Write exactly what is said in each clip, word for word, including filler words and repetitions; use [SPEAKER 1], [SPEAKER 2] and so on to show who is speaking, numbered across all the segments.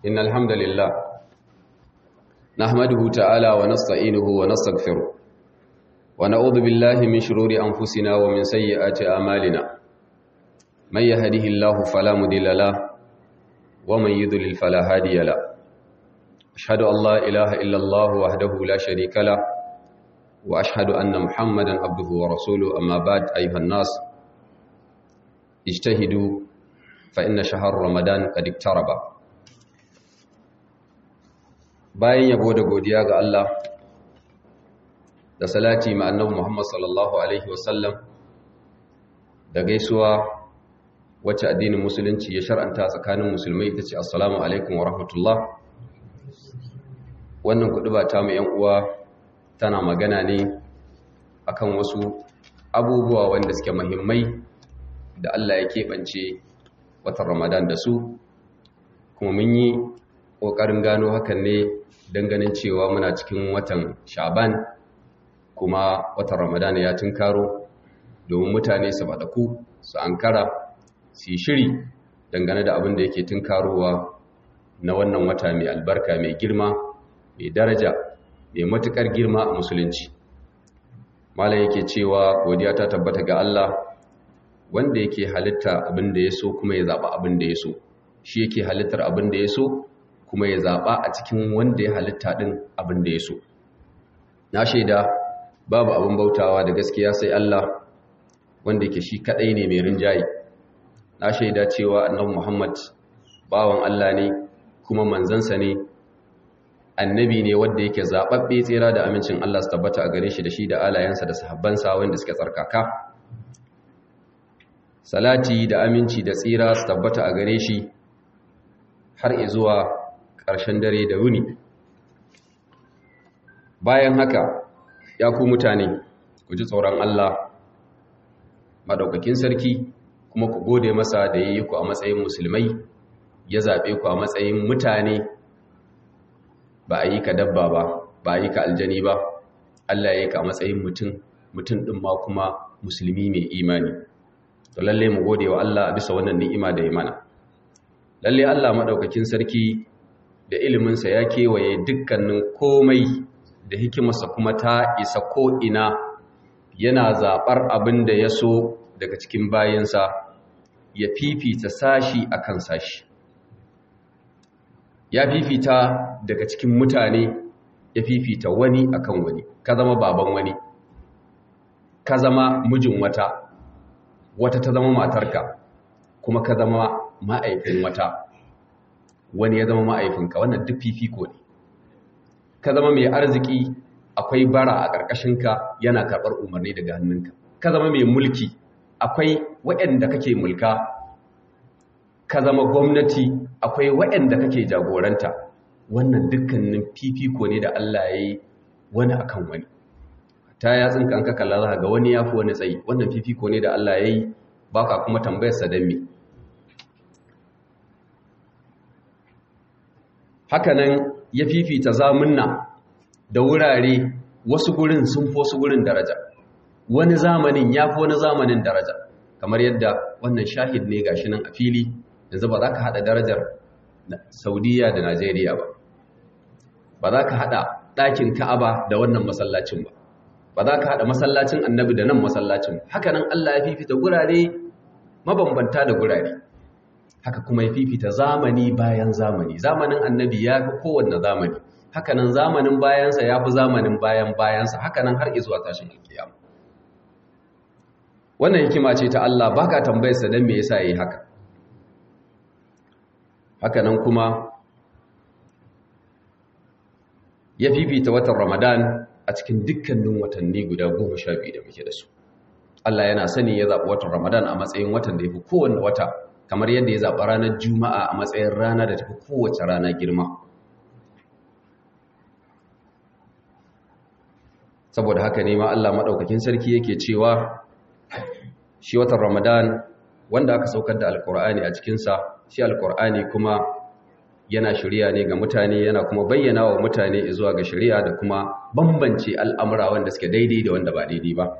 [SPEAKER 1] إن الحمد لله نحمده تعالى ونستعينه ونستغفره ونعوذ بالله من شرور أنفسنا ومن سيئات أعمالنا من يهده الله فلا مضل له ومن يضلل فلا هادي له أشهد أن لا إله إلا الله وحده لا شريك له وأشهد أن محمدا عبده ورسوله أما بعد أيها الناس اجتهدوا فإن شهر رمضان قد اقترب. bayan yabo da godiya ga Allah da salati ma annabi Muhammad sallallahu alaihi wasallam da gaisuwa wacce addinin musulunci ya shar'anta tsakanin musulmai ita ce assalamu alaikum wa rahmatullah. Wannan kuduba ta mu yan uwa tana magana ne akan wasu abubuwa wanda suke muhimmai da Allah ya keɓance watan Ramadan da su, kuma mun yi ƙoƙarin gano hakan ne don ganin cewa muna cikin watan Sha'ban kuma watan Ramadan ya tunkaro, domin mutane su faɗaku su ankara su yi shiri dangane da abin da yake tunkarowa na wannan wata mai albarka, mai girma, mai daraja, mai matuƙar girma a musulunci. Malam yake cewa godiya ta tabbata ga Allah wanda yake halitta abin da ya so kuma ya zaɓa abin da ya so, shi yake halittar abin da ya so kuma ya zaɓa a cikin wanda ya halitta ɗin abin da ya so. Na shaida babu abin bautawa da gaskiya sai Allah wanda yake shi kaɗai ne mai rinjaye. Na shaida cewa annabi Muhammad bawan Allah ne kuma manzansa ne, annabi ne wanda yake zaɓaɓɓe, tsira da amincin Allah su tabbata a gare shi da shi da alayensa da sahabbansa wanda suke tsarkaka. Salati da aminci da tsira su tabbata a gare shi har izuwa ƙarshen dare da wuni. Bayan haka ya ku mutane, ku ji tsoron Allah madaukakin sarki kuma ku gode masa da yayi ku a matsayin musulmai, ya zaɓe ku a matsayin mutane, ba a yi ka dabba ba, ba a yi ka aljani ba. Allah ya yi ka a matsayin mutum, mutum ɗin ma kuma musulmi mai imani. To lalle mu gode wa Allah bisa wannan ni'ima da ya mana. Lalle Allah madaukakin sarki da iliminsa ya kewaye dukkanin komai, da hikimarsa kuma ta isa ko'ina, yana zaɓar abin da ya so daga cikin bayansa, ya fifita sashi a kan sashi. Ya fifita daga cikin mutane, ya fifita wani akan wani. Ka zama baban wani, ka zama mijin wata, wata ta zama matarka, kuma ka zama ma'aifin wata, wani ya zama ma'aifinka. Wannan duk fifiko ne. Ka zama mai arziki, akwai bara a ƙarƙashinka yana karɓar umarni daga hannunka. Ka zama mai mulki, akwai waɗanda kake mulka. Ka zama gwamnati, akwai waɗanda kake jagoranta. Wannan dukkanin fifiko ne da Allah ya yi wani akan wani. Ta yatsinka an ka kalla za ga wani ya fi wani tsayi. Wannan fifiko ne da Allah ya yi, ba ka kuma tambayarsa don me. Hakanan ya fifita zamunna da wurare, wasu gurin sun fi wasu gurin daraja, wani zamanin ya fi wani zamanin daraja. Kamar yadda wannan shahid ne gashi nan a fili, yanzu ba za ka haɗa darajar Saudiya da Najeriya ba, ba za ka haɗa ɗakin Ka'aba da wannan masallacin ba, ba za ka haɗa masallacin Annabi da nan masallacin ba. Hakanan Allah ya fifita gurare mabambanta da gurare. Haka kuma ya fifita zamani bayan zamani. Zamanin Annabi ya fi kowanne zamani, hakanan zamanin bayansa ya fi zamanin bayan bayansa, hakanan har izuwa tashin alkiyama. Wannan hikima ce ta Allah, baka tambayarsa dan me yasa yayi haka. Hakanan kuma ya fifita watan Ramadan a cikin dukkanin watanni guda goma sha biyu da muke da su. Allah yana sani ya zaɓi watan Ramadan a matsayin watan da ya fi kowanne wata, kamar yadda ya zaɓi ranar Juma'a a matsayin rana da tafi kowace rana girma. Saboda haka ne ma Allah maɗaukakin sarki yake cewa shi watan Ramadan wanda aka saukar da Alƙur'ani a cikinsa, shi Alƙur'ani kuma yana shari'a ne ga mutane, yana kuma bayyana wa mutane zuwa ga shari'a da kuma bambance al'amura wanda suke daidai da wanda ba daidai ba.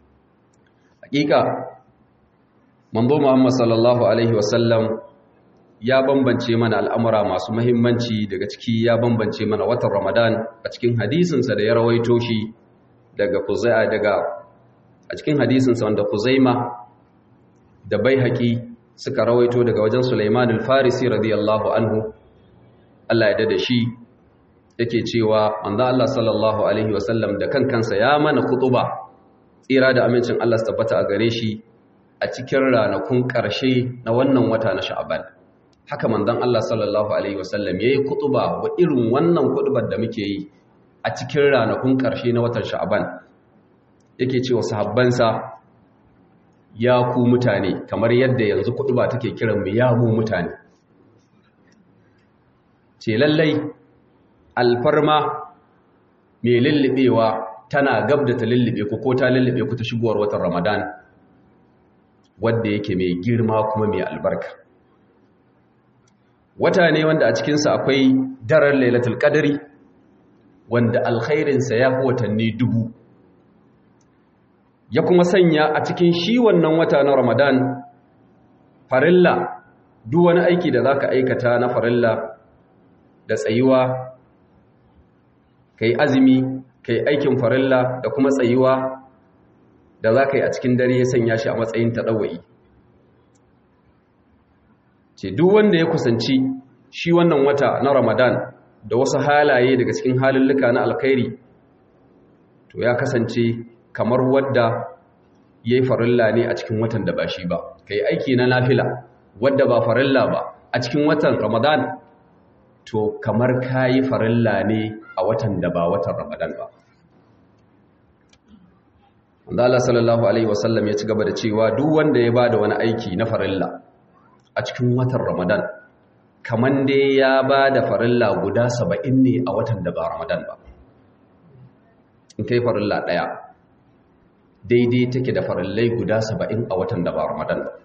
[SPEAKER 1] Hakika manzo Muhammad sallallahu alaihi wasallam ya bambance mana al'amura masu mahimmanci, daga ciki ya bambance mana watan Ramadan a cikin hadisinsa da ya rawaito shi daga Kuzai'a daga a cikin hadisinsa wanda Kuzaima da Baihaqi suka rawaito daga wajen Sulaiman al-Farisi radiyallahu anhu, Allah ya dade shi, yake cewa manzo Allah sallallahu alaihi wasallam da kan kansa ya mana khutuba, tsira da amincin Allah su tabbata a gare shi a cikin ranakun ƙarshe na wannan wata na Sha'ban. Haka manzon Allah sallallahu alaihi wasallam yayi kutuba wa irin wannan kutubar da muke yi a cikin ranakun ƙarshe na watan Sha'ban. Yake cewa sahabbansa, ya ku mutane, kamar yadda yanzu kutuba take kiran mu ya mu mutane. Ce lallai alfarma mai lullubewa tana gab da ta lullube ku ko ta lullube ku ta shigowar watan Ramadan, wanda yake mai girma kuma mai albarka. Wata ne wanda a cikinsa akwai daren Lailatul Qadri, wanda alkhairinsa ya fi watanni dubu. Ya kuma sanya a cikin shi wannan wata na Ramadan farilla, duk wani aiki da zaka aikata na farilla da tsayuwa, kai azumi, kai aikin farilla da kuma tsayuwa da zaka yi a cikin dare, ya sanya shi a matsayin tadawwi. Ce duk wanda ya kusanci shi wannan wata na Ramadan da wasu halaye daga cikin halulluka na alkhairi, to ya kasance kamar wadda yayi farilla ne a cikin watan da ba shi ba. Kai aiki na nafila wadda ba farilla ba a cikin watan Ramadan, to kamar kayi farilla ne a watan da ba watan Ramadan ba. Allah sallallahu alaihi wasallam ya ci gaba da cewa duk wanda ya bada wani aiki na farilla a cikin watan Ramadan, kaman dai ya bada farilla guda saba'in ne a watan da ba Ramadan ba. In kai farilla daya daidai take da farillai guda saba'in a watan da ba Ramadan ba.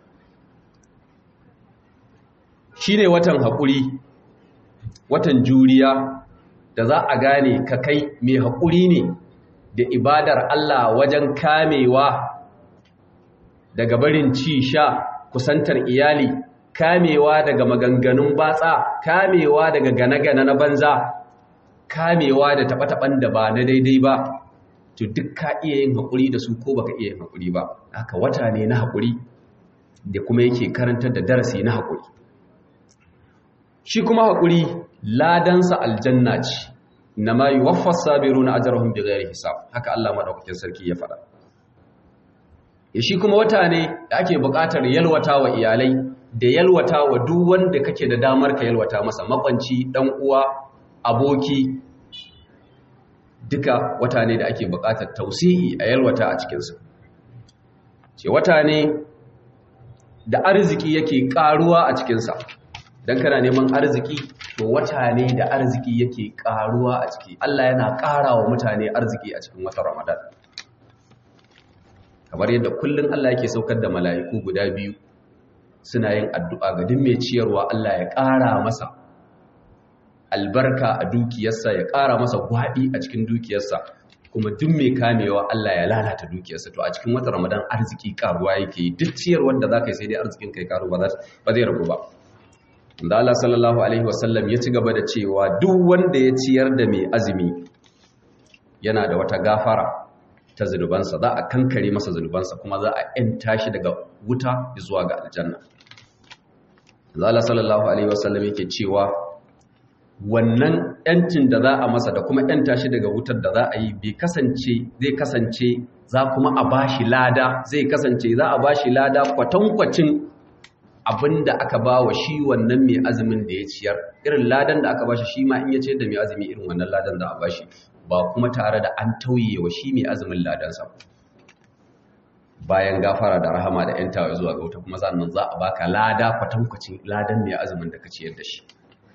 [SPEAKER 1] Shine watan haƙuri, watan juriya, da za a gane ka kai mai haƙuri ne da ibadar Allah wajen kamewa daga barin ci sha, kusantar iyali, kamewa daga maganganun batsa, kamewa daga gane-gane na banza, kamewa da taɓa-taɓan da ba na daidai ba, to duk ka iya yin haƙuri da su ko baka iya yin haƙuri ba. Haka wata ne na haƙuri da kuma yake karantar da darasi na haƙuri. Shi kuma haƙuri ladansa aljanna ce, na ma yuwaffas sabiruna ajrahum bighairi hisab, haka Allah madaukakin sarki ya faɗa. Ya shi kuma wata ne da ake buƙatar yalwata wa iyalai da yalwata wa duk wanda kake da damar ka yalwata masa, makwanci, dan uwa, aboki, duka wata ne da ake buƙatar tausi'i a yalwata a cikinsa. Ce wata ne da arziki yake ƙaruwa a cikinsa. Dan kana neman arziki, to wata ne da arziki yake karuwa a ciki. Allah yana ƙara wa mutane arziki a cikin watan Ramadan. Kamar yadda kullum Allah yake saukar da mala'iku guda biyu suna yin addu'a ga duk mai ciyarwa, Allah ya ƙara masa albarka a dukiyarsa, ya ƙara masa gwaɓi a cikin dukiyarsa, kuma duk mai kamewa Allah ya lalata dukiyarsa. To a cikin watan Ramadan arziki karuwa yake, duk ciyarwar da za ka yi sai dai arzikin kai karu ba zai ragu ba. Da Allah sallallahu alaihi wasallam ya ci gaba da cewa duk wanda ya ciyar da mai azumi yana da wata gafara ta zunubansa, za a kankare masa zunubansa kuma za a yanta shi daga wuta zuwa ga aljanna. Da Allah sallallahu alaihi wasallam yake cewa wannan yancin da za a masa da kuma yanta shi daga wutar da za a yi bai kasance zai kasance za kuma a bashi lada zai kasance za a bashi lada kwatankwacin abinda aka ba wa shi wannan mai azumin da ya ciyar, irin ladan da aka ba shi shi ma in ya ciyar da mai azumi irin wannan ladan da a ba shi, ba kuma tare da an tauye wa shi mai azumin ladansa. Bayan gafara da rahama da ‘yantawa zuwa ga wuta kuma sannan za a baka lada kwatankwacin ladan mai azumin da ka ciyar da shi.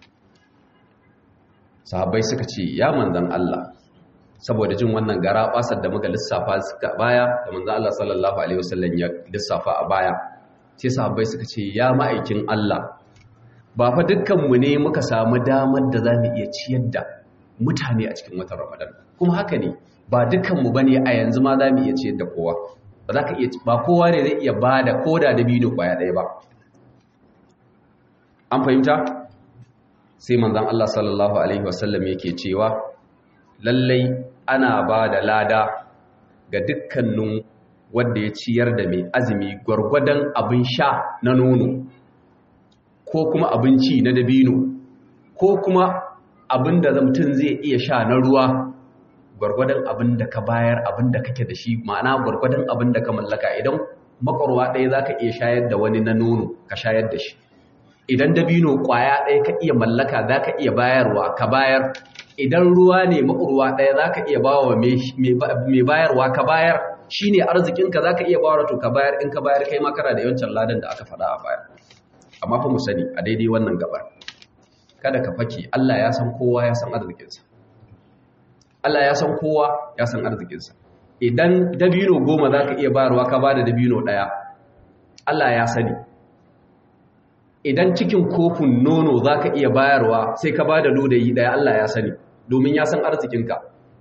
[SPEAKER 1] Sahabbai suka ce, ya manzan Allah, saboda jin wannan gara basar da muka lissafa suka baya da manzan Allah sallallahu alaihi wasallam ya lissafa a baya, sai sahabbai suka ce, ya ma'aikin Allah, ba fa dukkanmu ne muka samu damar da za mu iya ciyar da mutane a cikin watan Ramadan. Kuma haka ne, ba dukkanmu ba ne a yanzu ma za mu iya ciyar da kowa. Ba za ka iya, ba kowa ne zai iya ba da koda da biyu kwaya ɗaya ba. an fahimta sai manzon Allah sallallahu alaihi wasallam yake cewa lallai ana ba da lada ga dukkanin wanda ya ciyar da mai azumi gwargwadon abin sha na nono ko kuma abinci na dabino ko kuma abin da mutum zai iya sha na ruwa gwargwadon abin da ka bayar abin da kake da shi ma'ana gwargwadon abin da ka mallaka idan makwarwa ɗaya za ka iya shayar da wani na nono ka shayar da shi idan dabino ƙwaya ɗaya ka iya mallaka za ka iya bayarwa ka bayar idan ruwa ne makwarwa ɗaya za ka iya bawa mai bayarwa ka bayar shi ne arzikinka za ka iya bawa to ka bayar in ka bayar kai makara da yawancin ladan da aka faɗa a baya amma fa mu sani a daidai wannan gabar kada ka fake Allah ya san kowa ya san arzikinsa Allah ya san kowa ya san arzikinsa idan dabino goma za ka iya bayarwa ka ba da dabino ɗaya Allah ya sani idan cikin kofin nono za ka iya bayarwa sai ka ba da lodayi ɗaya Allah ya sani domin ya san arzikinka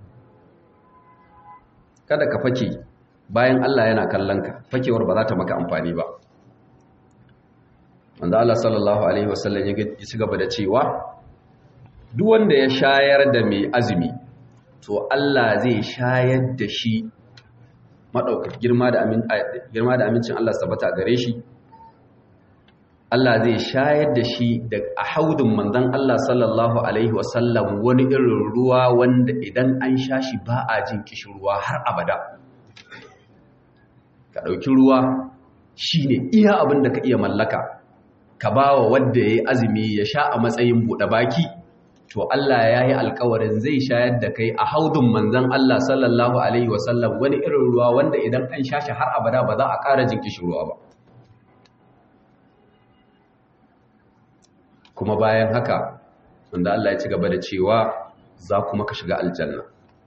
[SPEAKER 1] kada ka fake bayan Allah yana kallonka fakewar ba za ta maka amfani ba wanda Allah sallallahu alaihi wasallam ya ci gaba da cewa duk wanda ya shayar da mai azumi to Allah zai shayar da shi maɗaukar girma da amincin Allah sabata gare shi Allah zai shayar da shi da a haudun manzon Allah sallallahu alaihi wasallam wani irin ruwa wanda idan an sha shi ba a jin kishirwa har abada ka ɗauki ruwa shine iya abin da ka iya mallaka ka bawa wanda yayi azumi ya sha a matsayin buɗe baki to Allah ya yi alkawarin zai shayar da kai a haudun manzan Allah sallallahu Alaihi wasallam wani irin ruwa wanda idan an sha shi har abada ba za a ƙara jin ruwa ba. Kuma bayan haka, wanda Allah ya ci gaba da cewa za kuma ka shiga aljanna.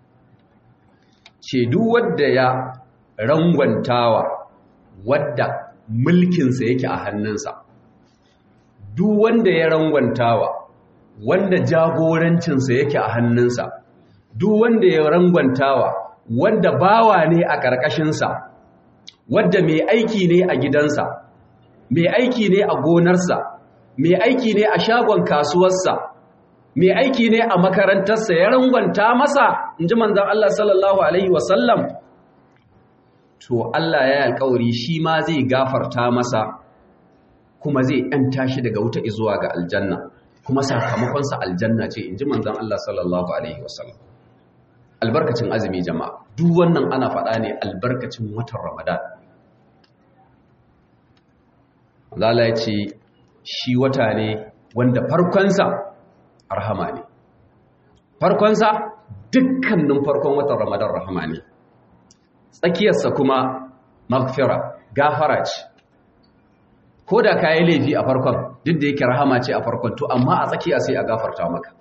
[SPEAKER 1] Ce duk wadda ya rangwantawa wadda mulkinsa yake a hannunsa, duk wanda ya rangwantawa wanda jagorancinsa yake a hannunsa duk wanda ya rangwantawa wanda bawa ne a ƙarƙashinsa wanda mai aiki ne a gidansa mai aiki ne a gonarsa mai aiki ne a shagon kasuwarsa mai aiki ne a makarantarsa ya rangwanta masa in ji manzon Allah sallallahu alaihi wasallam to Allah ya yi alƙawari shi ma zai gafarta masa kuma zai ‘yanta shi daga wuta zuwa ga aljanna kuma sakamakonsa aljanna ce in ji manzan Allah sallallahu Alaihi wasallam albarkacin azumi jama'a duk wannan ana faɗa ne albarkacin watan ramadan zala ya ce shi wata ne wanda farkonsa rahama ne farkonsa dukkanin farkon watan ramadan rahama ne tsakiyarsa kuma maghfira gafara ce ko da ka yi laifi a farkon duk da yake rahama ce a farkon to amma a tsakiya sai a gafarta maka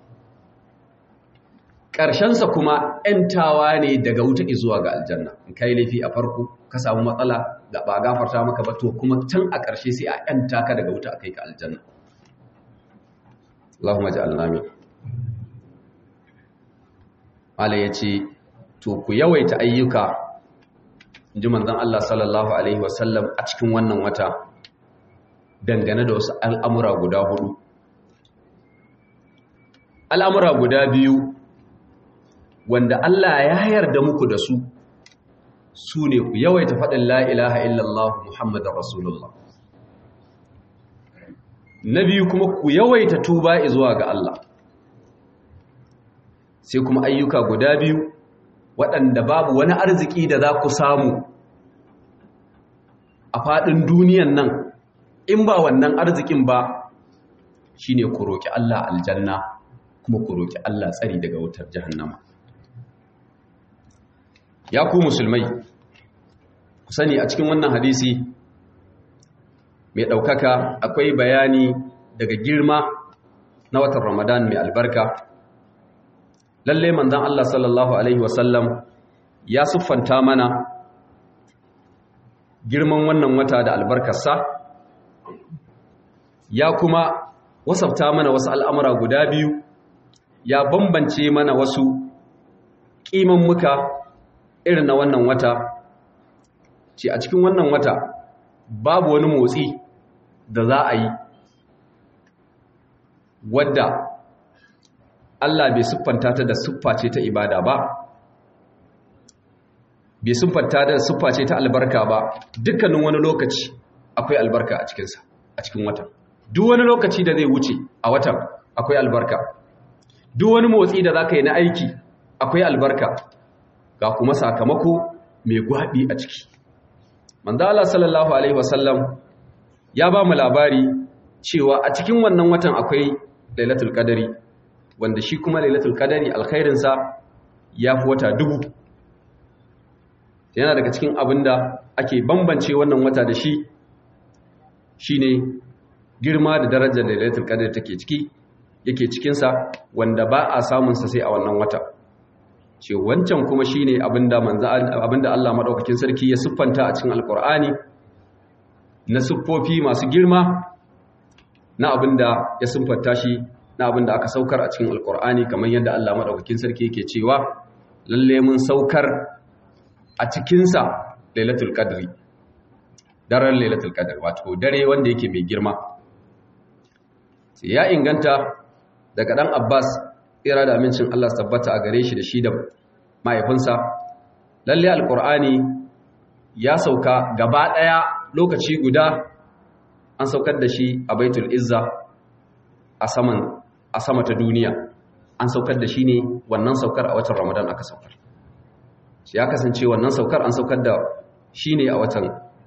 [SPEAKER 1] ƙarshensa kuma ‘yantawa ne daga wuta zuwa ga aljanna in ka yi laifi a farko ka samu matsala da ba a gafarta maka ba to kuma can a ƙarshe sai a ‘yanta ka daga wuta a kai ka aljanna Allahumma ja'alna min Allah ya ce to ku yawaita ayyuka in ji manzon Allah sallallahu alaihi wasallam a cikin wannan wata dangane da wasu al'amura guda hudu. Al'amura guda biyu wanda Allah ya yarda muku da su, su ne ku yawaita faɗin la'ilaha illallah Muhammadun Rasulullah. Na biyu kuma ku yawaita tuba zuwa ga Allah. Sai kuma ayyuka guda biyu waɗanda babu wani arziki da za ku samu a faɗin duniyan nan in ba wannan arzikin ba shi ne ku roƙi Allah aljanna kuma ku roƙi Allah tsari daga wutar jahannama. Ya ku musulmai, ku sani a cikin wannan hadisi mai ɗaukaka akwai bayani daga girma na watan Ramadan mai albarka. Lalle manzon Allah sallallahu Alaihi wasallam ya siffanta mana girman wannan wata da albarkarsa, ya kuma wasafta mana wasu al'amura guda biyu, ya bambance mana wasu ƙiman muka irin na wannan wata, ce a cikin wannan wata babu wani motsi da za a yi wadda Allah bai siffanta ta da siffa ce ta ibada ba, bai siffanta da siffa ce ta albarka ba. Dukkanin wani lokaci akwai albarka a cikinsa, a cikin watan. Duk wani lokaci da zai wuce a watan akwai albarka. Duk wani motsi da za ka yi na aiki akwai albarka, ga kuma sakamako mai gwaɓi a ciki. Manzo Allah sallallahu alaihi wasallam ya ba mu labari cewa a cikin wannan watan akwai Lailatul Qadari, wanda shi kuma Lailatul Qadari alkhairinsa ya fi wata dubu. Yana daga cikin abinda ake bambance wannan wata da shi shine girma da darajar da Lailatul Qadari take ciki yake cikinsa, wanda ba a samunsa sai a wannan wata. Ce wancan kuma shine abinda manzo abinda Allah madaukakin sarki ya siffanta a cikin Alkur'ani na siffofi masu girma, na abinda ya siffanta shi, na abinda aka saukar a cikin Alkur'ani, kamar yadda Allah madaukakin sarki yake cewa lalle mun saukar a cikinsa Lailatul Qadri, daren Lailatul Qadr, wato dare wanda yake mai girma. Sai ya inganta daga dan Abbas, tsira da amincin Allah tabbata a gare shi da shi da mahaifinsa, lalle Alkur'ani ya sauka gaba daya lokaci guda, an saukar da shi a Baitul Izza a saman a sama ta duniya. An saukar da shi ne, wannan saukar a watan Ramadan aka saukar. Shi ya kasance wannan saukar an saukar da shi ne a watan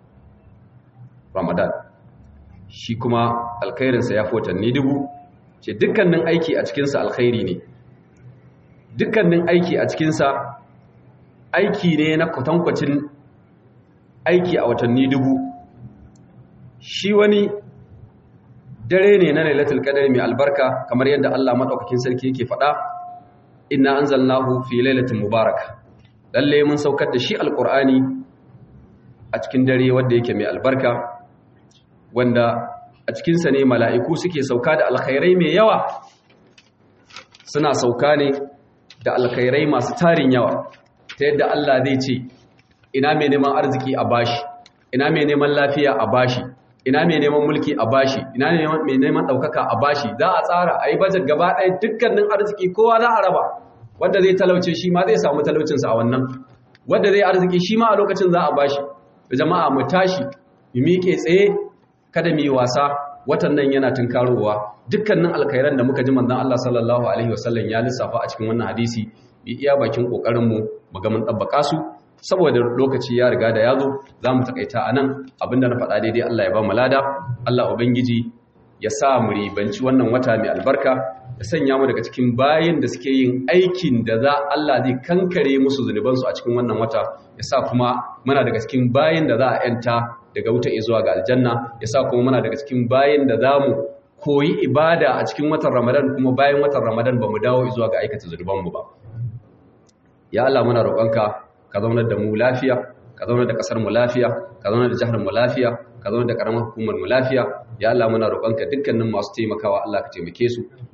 [SPEAKER 1] Ramadan. Shi kuma alkhairinsa ya fi watanni dubu. Ce dukkanin aiki a cikinsa alkhairi ne, dukkanin aiki a cikinsa aiki ne na kwatankwacin aiki a watanni dubu. Shi wani dare ne na Lailatul Qadr mai albarka, kamar yadda Allah madaukakin sarki yake faɗa, inna anzalnahu fi lailatin mubarakah. Lalle mun saukar da shi Alqur'ani a cikin dare wanda yake mai albarka, wanda a cikinsa ne mala'iku suke sauka da alkhairai mai yawa. Suna sauka ne da alkhairai masu tarin yawa, ta yadda Allah zai ce ina mai neman arziki a bashi, ina mai neman lafiya a bashi, ina mai neman mulki a bashi, ina mai neman ɗaukaka a bashi. Za a tsara a yi bajet gaba ɗaya, dukkanin arziki kowa za a raba. Wanda zai talauce shi ma zai samu talaucinsa a wannan, wanda zai arziki shi ma a lokacin za a bashi. Da jama'a mu tashi mu miƙe tsaye, kada mu yi wasa. Watan nan yana tunkarowa, dukkanin alkhairan da muka ji manzon Allah sallallahu alaihi wasallam ya lissafa a cikin wannan hadisi, bi iya bakin kokarin mu mu ga mun tabbaka su. Saboda lokaci ya riga da yazo, zamu takaita anan. Abinda na faɗa daidai Allah ya ba mu lada. Allah ubangiji ya sa mu ribanci wannan wata mai albarka, ya sanya mu daga cikin bayin da suke yin aikin da za Allah zai kankare musu zunubansu a cikin wannan wata, ya sa kuma muna daga cikin bayin da za a yanta daga wuta zuwa ga aljanna, ya sa kuma muna daga cikin bayin da za mu koyi ibada a cikin watan Ramadan, kuma bayan watan Ramadan ba mu dawo zuwa ga aikata zunubanmu ba. Ya Allah muna roƙonka ka zaunar da mu lafiya, ka zaunar da ƙasar mu lafiya, ka zaunar da jihar mu lafiya, ka zaunar da ƙaramar hukumar mu lafiya. Ya Allah muna roƙonka dukkanin masu taimakawa Allah ka taimake su.